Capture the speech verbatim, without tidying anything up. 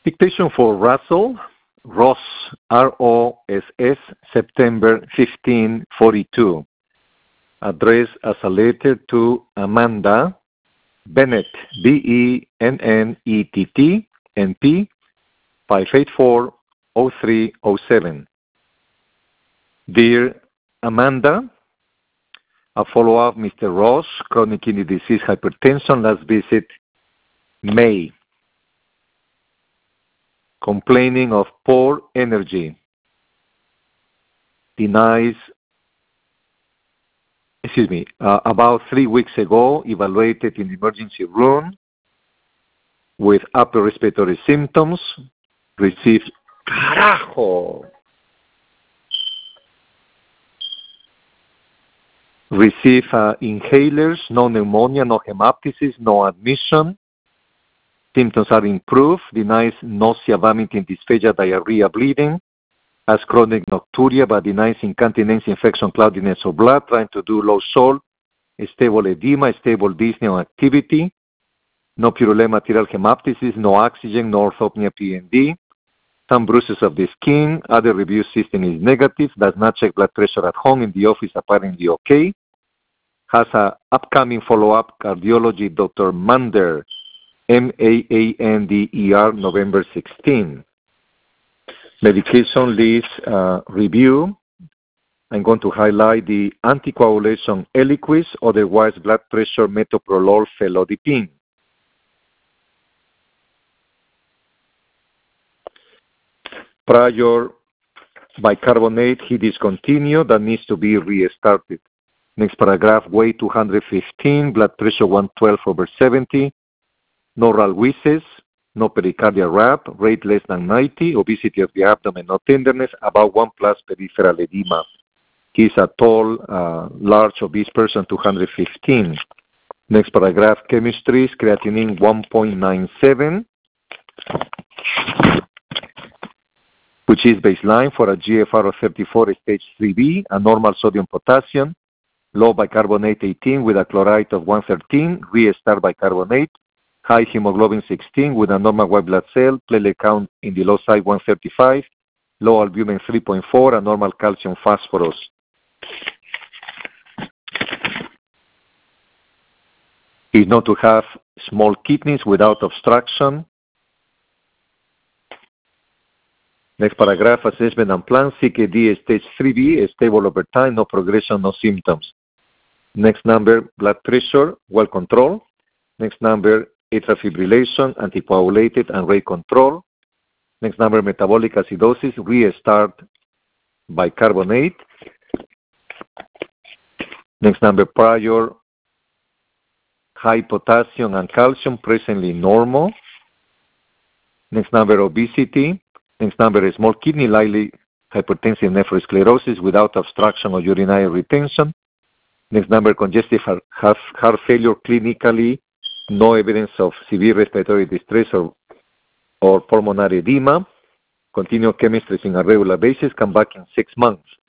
Dictation for Russell, Ross, R O S S, September fifteen forty-two. Addressed as a letter to Amanda Bennett, B E N N E T T, N P, five eight four oh three oh seven. Dear Amanda, a follow-up, Mister Ross, chronic kidney disease, hypertension, last visit, May. Complaining of poor energy. Denies, excuse me, uh, about three weeks ago, evaluated in the emergency room with upper respiratory symptoms, received, carajo, receive uh, inhalers, no pneumonia, no hemoptysis, no admission. Symptoms are improved, denies nausea, vomiting, dysphagia, diarrhea, bleeding, has chronic nocturia, but denies incontinence, infection, cloudiness of blood, trying to do low salt, stable edema, stable dyspnea on activity, no purulent material hemoptysis, no oxygen, no orthopnea P N D, some bruises of the skin, other review system is negative, does not check blood pressure at home, in the office apparently okay, has a upcoming follow-up cardiology, Doctor Mander, M A A N D E R, November sixteenth. Medication list uh, review. I'm going to highlight the anticoagulation Eliquis, otherwise blood pressure metoprolol felodipine. Prior bicarbonate he discontinued, that needs to be restarted. Next paragraph, weight two hundred fifteen, blood pressure one twelve over seventy, no ralwises, no pericardial wrap, rate less than ninety, obesity of the abdomen, no tenderness, about one plus peripheral edema. He's a tall, uh, large, obese person, two hundred fifteen. Next paragraph, chemistry, creatinine one point nine seven, which is baseline for a G F R of thirty-four, stage three B, a normal sodium potassium, low bicarbonate eighteen with a chloride of one thirteen, restart bicarbonate, high hemoglobin sixteen with a normal white blood cell, platelet count in the low side one thirty-five, low albumin three point four, a normal calcium phosphorus. Is not to have small kidneys without obstruction. Next paragraph, assessment and plan, C K D stage three B, stable over time, no progression, no symptoms. Next number, blood pressure, well controlled. Next number, atrial fibrillation, anticoagulated and rate control. Next number, metabolic acidosis, restart bicarbonate. Next number, prior high potassium and calcium, presently normal. Next number, obesity. Next number is small kidney, likely hypertensive nephrosclerosis without obstruction or urinary retention. Next number, congestive heart, heart failure, clinically, no evidence of severe respiratory distress or, or pulmonary edema. Continue chemistry on a regular basis. Come back in six months.